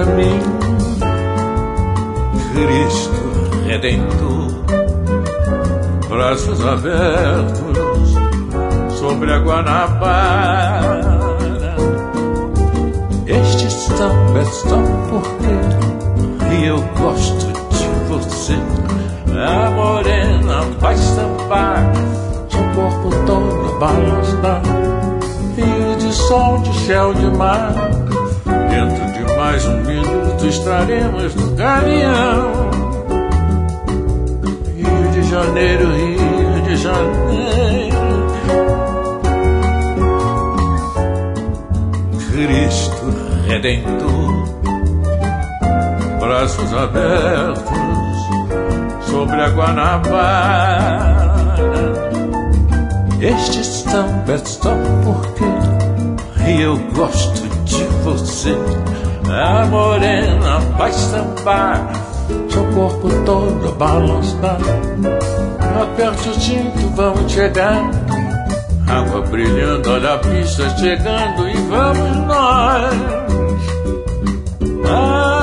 mim, Cristo Redentor, braços abertos sobre a Guanabara. Este samba é só porque eu gosto de você. A morena vai sambar, seu corpo todo balançar, fio de sol, de céu, de mar. Dentro de mais um minuto estaremos no caminhão. Rio de Janeiro, Rio de Janeiro. Cristo Redentor, braços abertos sobre a Guanabara. Este samba é só porque eu gosto de você. A morena vai sambar, seu corpo todo balançar. Aperte o cinto, vamos chegar. Água brilhando, olha a pista chegando e vamos nós.